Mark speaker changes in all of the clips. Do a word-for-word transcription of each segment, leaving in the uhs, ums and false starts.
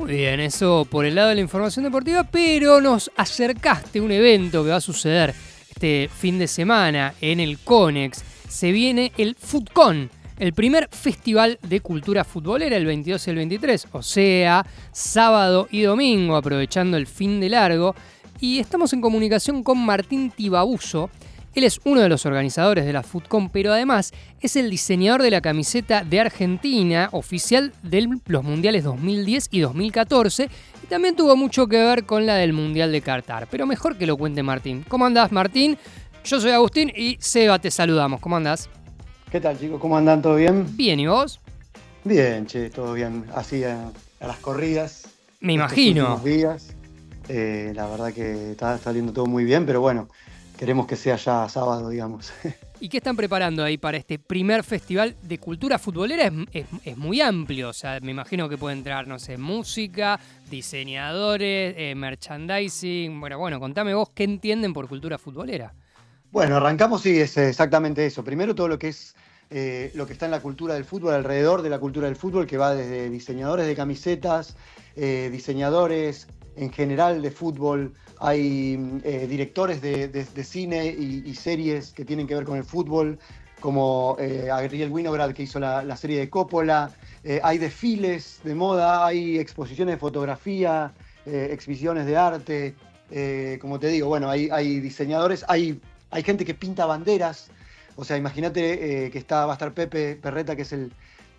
Speaker 1: Muy bien, eso por el lado de la información deportiva, pero nos acercaste a un evento que va a suceder este fin de semana en el Conex. Se viene el FutCon, el primer festival de cultura futbolera, el veintidós y el veintitrés, o sea, sábado y domingo, aprovechando el fin de largo. Y estamos en comunicación con Martín Tibabuso. Él es uno de los organizadores de la FutCon, pero además es el diseñador de la camiseta de Argentina, oficial de los Mundiales dos mil diez y dos mil catorce, y también tuvo mucho que ver con la del Mundial de Qatar. Pero mejor que lo cuente Martín. ¿Cómo andás, Martín? Yo soy Agustín y Seba, te saludamos. ¿Cómo andás?
Speaker 2: ¿Qué tal, chicos? ¿Cómo andan? ¿Todo bien?
Speaker 1: Bien, ¿y vos?
Speaker 2: Bien, che, todo bien. Así a, a las corridas.
Speaker 1: Me imagino.
Speaker 2: Estos días. Eh, la verdad que está saliendo todo muy bien, pero bueno, queremos que sea ya sábado, digamos.
Speaker 1: ¿Y qué están preparando ahí para este primer festival de cultura futbolera? Es, es, es muy amplio, o sea, me imagino que puede entrar, no sé, música, diseñadores, eh, merchandising. Bueno, bueno, contame vos qué entienden por cultura futbolera.
Speaker 2: Bueno, arrancamos, sí, es exactamente eso. Primero todo lo que es eh, lo que está en la cultura del fútbol, alrededor de la cultura del fútbol, que va desde diseñadores de camisetas, eh, diseñadores en general de fútbol, hay eh, directores de, de, de cine y, y series que tienen que ver con el fútbol, como eh, Ariel Winograd, que hizo la, la serie de Coppola, eh, hay desfiles de moda, hay exposiciones de fotografía, eh, exhibiciones de arte, eh, como te digo, bueno, hay, hay diseñadores, hay, hay gente que pinta banderas, o sea, imagínate eh, que está, va a estar Pepe Perreta, que es el,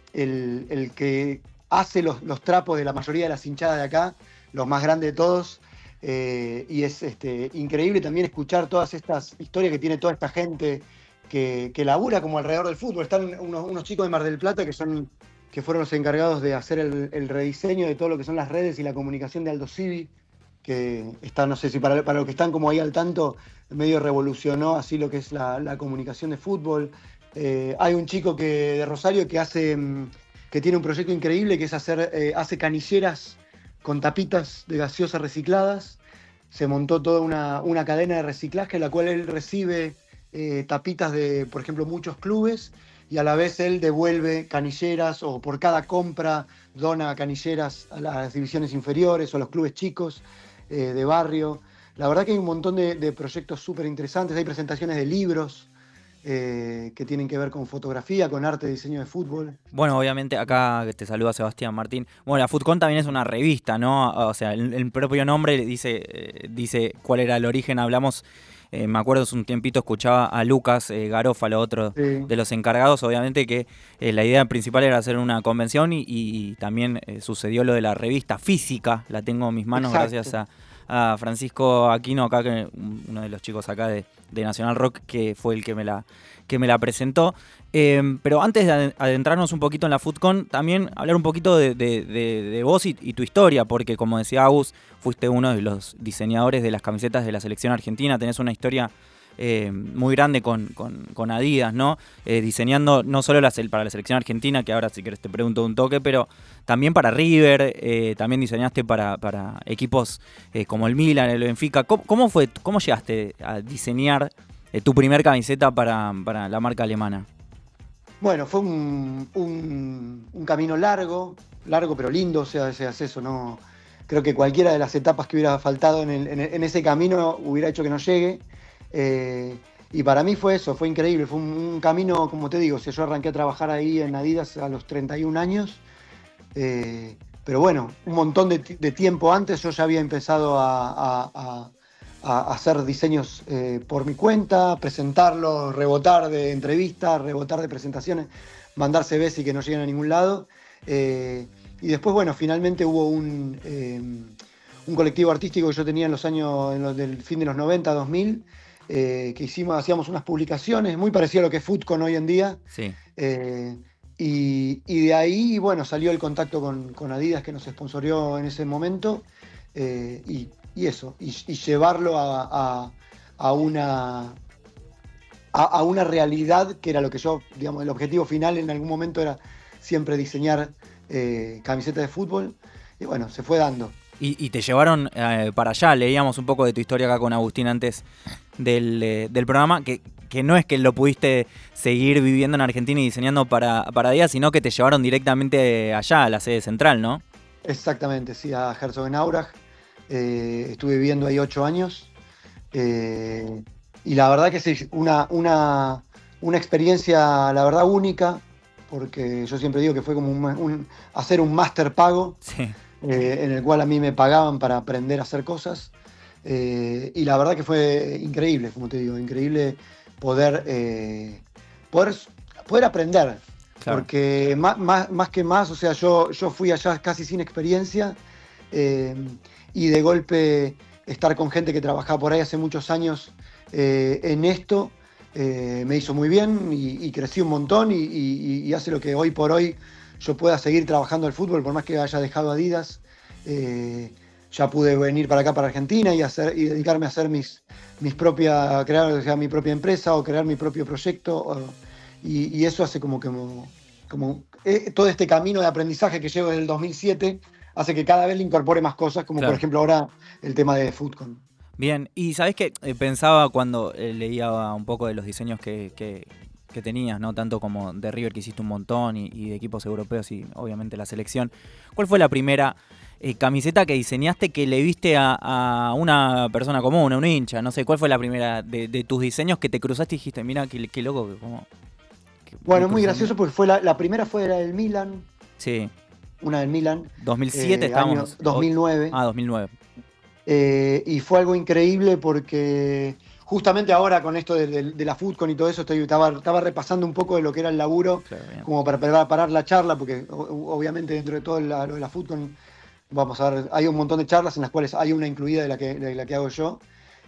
Speaker 2: el, el que hace los, los trapos de la mayoría de las hinchadas de acá, los más grandes de todos, eh, y es este, increíble también escuchar todas estas historias que tiene toda esta gente que, que labura como alrededor del fútbol. Están unos, unos chicos de Mar del Plata que, son, que fueron los encargados de hacer el, el rediseño de todo lo que son las redes y la comunicación de Aldo Civi, que está, no sé si para, para los que están como ahí al tanto, medio revolucionó así lo que es la, la comunicación de fútbol. Eh, hay un chico que, de Rosario que hace, que tiene un proyecto increíble, que es hacer, eh, hace canilleras con tapitas de gaseosas recicladas. Se montó toda una, una cadena de reciclaje en la cual él recibe eh, tapitas de, por ejemplo, muchos clubes, y a la vez él devuelve canilleras, o por cada compra dona canilleras a las divisiones inferiores o a los clubes chicos eh, de barrio. La verdad que hay un montón de, de proyectos súper interesantes, hay presentaciones de libros Eh, que tienen que ver con fotografía, con arte, diseño de fútbol.
Speaker 3: Bueno, obviamente acá te saluda Sebastián Martín. Bueno, la FutCon también es una revista, ¿no? O sea, el, el propio nombre dice, eh, dice cuál era el origen. Hablamos, eh, me acuerdo hace un tiempito escuchaba a Lucas eh, Garófalo, otro sí. de los encargados. Obviamente que eh, la idea principal era hacer una convención y, y también eh, sucedió lo de la revista física. La tengo en mis manos. Exacto. Gracias a... a Francisco Aquino, acá, que uno de los chicos acá de, de Nacional Rock, que fue el que me la, que me la presentó. Eh, pero antes de adentrarnos un poquito en la FutCon, también hablar un poquito de, de, de, de vos y, y tu historia, porque como decía Agus, fuiste uno de los diseñadores de las camisetas de la selección argentina, tenés una historia Eh, muy grande con, con, con Adidas, ¿no? Eh, diseñando no solo la, para la selección argentina, que ahora si querés te pregunto un toque, pero también para River, eh, también diseñaste para, para equipos eh, como el Milan, el Benfica. ¿Cómo, cómo fue, cómo llegaste a diseñar eh, tu primer camiseta para, para la marca alemana?
Speaker 2: Bueno, fue un, un, un camino largo, largo pero lindo, o sea, seas eso, no. Creo que cualquiera de las etapas que hubiera faltado en, el, en, en ese camino hubiera hecho que no llegue. Eh, y para mí fue eso, fue increíble, fue un, un camino, como te digo, o sea, yo arranqué a trabajar ahí en Adidas a los treinta y un años, eh, pero bueno, un montón de, de tiempo antes yo ya había empezado a, a, a, a hacer diseños eh, por mi cuenta, presentarlos, rebotar de entrevistas, rebotar de presentaciones, mandar C Vs y que no lleguen a ningún lado, eh, y después, bueno, finalmente hubo un, eh, un colectivo artístico que yo tenía en los años, en los del fin de los noventa, dos mil, Eh, que hicimos, hacíamos unas publicaciones muy parecido a lo que es FutCon hoy en día.
Speaker 3: Sí.
Speaker 2: Eh, y, y de ahí, bueno, salió el contacto con, con Adidas, que nos sponsorió en ese momento, eh, y, y eso, y, y llevarlo a, a, a, una, a, a una realidad que era lo que yo, digamos, el objetivo final en algún momento era siempre diseñar eh, camisetas de fútbol, y bueno, se fue dando.
Speaker 3: Y, y te llevaron eh, para allá, leíamos un poco de tu historia acá con Agustín antes del, eh, del programa, que, que no es que lo pudiste seguir viviendo en Argentina y diseñando para, para Adidas, sino que te llevaron directamente allá, a la sede central, ¿no?
Speaker 2: Exactamente, sí, a Herzogenaurach. Eh, estuve viviendo ahí ocho años. Eh, y la verdad que sí, una, una, una experiencia, la verdad, única, porque yo siempre digo que fue como un, un- hacer un máster pago,
Speaker 3: Sí,
Speaker 2: eh, en el cual a mí me pagaban para aprender a hacer cosas. Eh, y la verdad que fue increíble, como te digo, increíble poder, eh, poder, poder aprender.
Speaker 3: claro.
Speaker 2: Porque más, más, más que más, o sea, yo, yo fui allá casi sin experiencia, eh, y de golpe estar con gente que trabajaba por ahí hace muchos años, eh, en esto, eh, me hizo muy bien y, y crecí un montón y, y- y hace lo que hoy por hoy yo pueda seguir trabajando al fútbol, por más que haya dejado Adidas. eh, ya pude venir para acá, para Argentina, y, hacer, y dedicarme a hacer mis, mis propia, crear, o sea, mi propia empresa o crear mi propio proyecto. o- y, y eso hace como que como, como eh, todo este camino de aprendizaje que llevo desde el dos mil siete hace que cada vez le incorpore más cosas, como por
Speaker 3: Claro.
Speaker 2: ejemplo ahora el tema de Foodcon.
Speaker 3: Bien, y sabés que pensaba cuando eh, leía un poco de los diseños que, que- que tenías, ¿no? Tanto como de River, que hiciste un montón, y, y de equipos europeos y obviamente la selección. ¿Cuál fue la primera eh, camiseta que diseñaste que le viste a, a una persona común, a un hincha? No sé, ¿cuál fue la primera de, de tus diseños que te cruzaste y dijiste, mira, qué, qué loco, que cómo que me
Speaker 2: Bueno, muy
Speaker 3: crucé, mira?
Speaker 2: gracioso porque fue la, la primera fue la del Milan,
Speaker 3: Sí,
Speaker 2: una del Milan,
Speaker 3: dos mil siete
Speaker 2: eh, año
Speaker 3: estábamos... o-
Speaker 2: dos mil nueve.
Speaker 3: ah, dos mil nueve.
Speaker 2: Eh, y fue algo increíble porque justamente ahora con esto de, de- de la Foodcon y todo eso, estoy, estaba, estaba repasando un poco de lo que era el laburo,
Speaker 3: Claro, bien.
Speaker 2: como para preparar la charla, porque o- obviamente dentro de todo la- lo de la Foodcon, vamos a ver, hay un montón de charlas en las cuales hay una incluida de la que, de la que hago yo.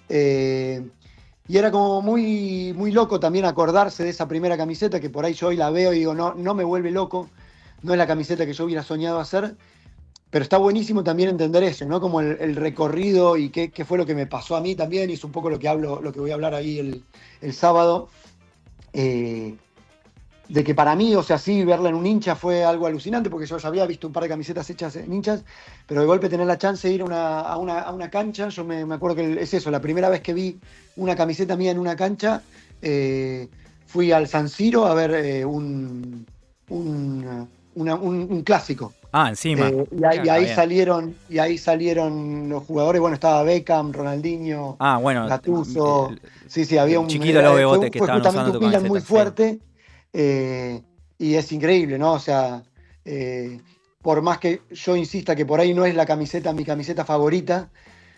Speaker 2: Eh, y era como muy, muy loco también acordarse de esa primera camiseta, que por ahí yo hoy la veo y digo, no, no me vuelve loco, no es la camiseta que yo hubiera soñado hacer. Pero está buenísimo también entender eso, ¿no? Como el, el recorrido y qué, qué fue lo que me pasó a mí también, y es un poco lo que hablo, lo que voy a hablar ahí el, el sábado. eh, de que para mí, o sea, sí, verla en un hincha fue algo alucinante, porque yo ya había visto un par de camisetas hechas en hinchas, pero de golpe tener la chance de ir a una, a una, a una cancha, yo me, me acuerdo que es eso, la primera vez que vi una camiseta mía en una cancha, eh, fui al San Siro a ver eh, un, un, una- un- un clásico.
Speaker 3: Ah, encima.
Speaker 2: Eh, y, ahí, y
Speaker 1: Claro.
Speaker 3: Está
Speaker 2: ahí
Speaker 3: bien.
Speaker 2: salieron, y ahí salieron los jugadores, bueno, estaba Beckham, Ronaldinho,
Speaker 3: Ah, bueno,
Speaker 2: Gattuso.
Speaker 3: el,
Speaker 2: Sí, sí, había
Speaker 3: el
Speaker 2: un.
Speaker 3: chiquito, los
Speaker 2: Era- fue,
Speaker 3: bebotes que
Speaker 2: fue
Speaker 3: estaban
Speaker 2: justamente
Speaker 3: usando
Speaker 2: un
Speaker 3: tu
Speaker 2: Milan muy
Speaker 3: camiseta, sí.
Speaker 2: fuerte, eh, y es increíble, ¿no? O sea, eh, por más que yo insista que por ahí no es la camiseta, mi camiseta favorita,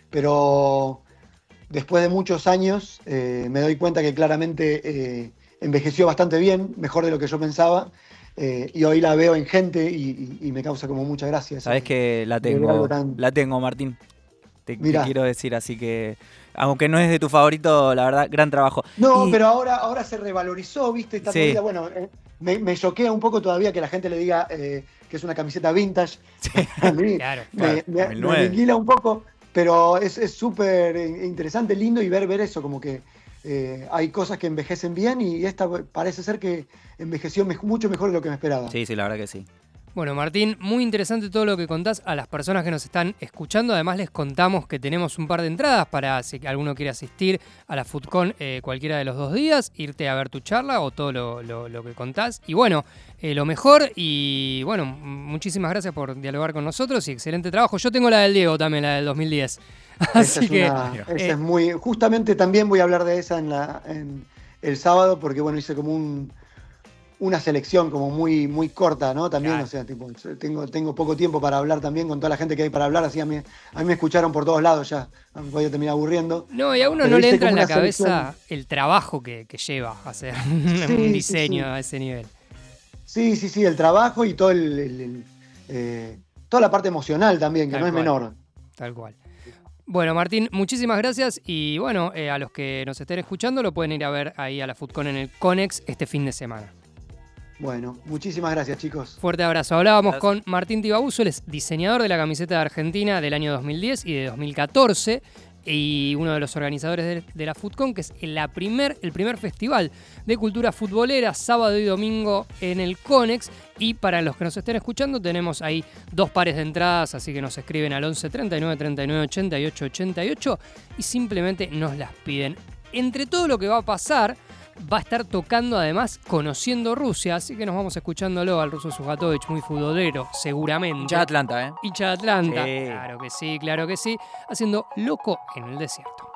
Speaker 2: pero después de muchos años eh, me doy cuenta que claramente eh, envejeció bastante bien, mejor de lo que yo pensaba, eh, y hoy la veo en gente y, y- y me causa como mucha gracia eso
Speaker 3: Sabés
Speaker 2: de,
Speaker 3: que la
Speaker 2: de ver algo
Speaker 3: tengo,
Speaker 2: tan.
Speaker 3: la tengo, Martín. Te, te
Speaker 2: Mirá.
Speaker 3: quiero decir, así que, aunque no es de tu favorito, la verdad, gran trabajo.
Speaker 2: No,
Speaker 3: Y
Speaker 2: pero ahora, ahora se revalorizó, ¿viste? Esta
Speaker 3: sí,
Speaker 2: movida. Bueno, eh, me, me choquea un poco todavía que la gente le diga eh, que es una camiseta vintage.
Speaker 3: sí,
Speaker 2: A mí
Speaker 1: Claro.
Speaker 3: claro,
Speaker 2: me, me- me
Speaker 3: dos mil nueve.
Speaker 2: aniquila un poco, pero es es súper interesante, lindo y ver, ver eso, como que eh, hay cosas que envejecen bien y esta parece ser que envejeció me- mucho mejor de lo que me esperaba.
Speaker 3: Sí, sí, la verdad que sí.
Speaker 1: Bueno, Martín, muy interesante todo lo que contás a las personas que nos están escuchando. Además, les contamos que tenemos un par de entradas para si alguno quiere asistir a la Foodcon eh, cualquiera de los dos días, irte a ver tu charla o todo lo, lo- lo que contás. Y bueno, eh, lo mejor y bueno, m- muchísimas gracias por dialogar con nosotros y excelente trabajo. Yo tengo la del Diego también, la del dos mil diez.
Speaker 2: Esa
Speaker 1: Así
Speaker 2: es
Speaker 1: que,
Speaker 2: una,
Speaker 3: Ahí va.
Speaker 2: esa
Speaker 1: eh,
Speaker 2: es muy. Justamente también voy a hablar de esa en la, en el sábado, porque bueno, hice como un, una selección como muy, muy corta, ¿no? También,
Speaker 1: Claro.
Speaker 2: o sea, tipo, tengo, tengo poco tiempo para hablar también con toda la gente que hay para hablar, así a mí, a mí me escucharon por todos lados ya, me voy a terminar aburriendo.
Speaker 1: no, y a uno
Speaker 2: Pero
Speaker 1: no le
Speaker 2: hice
Speaker 1: entra
Speaker 2: como
Speaker 1: en la
Speaker 2: una selección.
Speaker 1: cabeza el trabajo que, que lleva hacer un
Speaker 2: Sí, sí,
Speaker 1: diseño
Speaker 2: sí.
Speaker 1: a ese nivel.
Speaker 2: Sí, sí, sí, el trabajo y todo el, el- el, eh, toda la parte emocional también, que
Speaker 1: Tal
Speaker 2: no es
Speaker 1: cual.
Speaker 2: menor.
Speaker 1: Tal cual. Bueno, Martín, muchísimas gracias y bueno, eh, a los que nos estén escuchando lo pueden ir a ver ahí a la Foodcon en el Conex este fin de semana.
Speaker 2: Bueno, muchísimas gracias, chicos.
Speaker 1: Fuerte abrazo. Hablábamos
Speaker 3: Gracias.
Speaker 1: con Martín Tibabuso, él es diseñador de la camiseta de Argentina del año dos mil diez y de dos mil catorce y uno de los organizadores de, de la Foodcon, que es la primer, el primer festival de cultura futbolera, sábado y domingo en el Conex. Y para los que nos estén escuchando, tenemos ahí dos pares de entradas, así que nos escriben al once treinta y nueve treinta y nueve ochenta y ocho ochenta y ocho y simplemente nos las piden. Entre todo lo que va a pasar, va a estar tocando además Conociendo Rusia, así que nos vamos escuchándolo al ruso Sujatovich, muy futbolero, seguramente.
Speaker 3: Hincha de Atlanta, ¿eh?
Speaker 1: Hincha de Atlanta.
Speaker 3: Sí.
Speaker 1: Claro que sí, claro que sí. Haciendo Loco en el Desierto.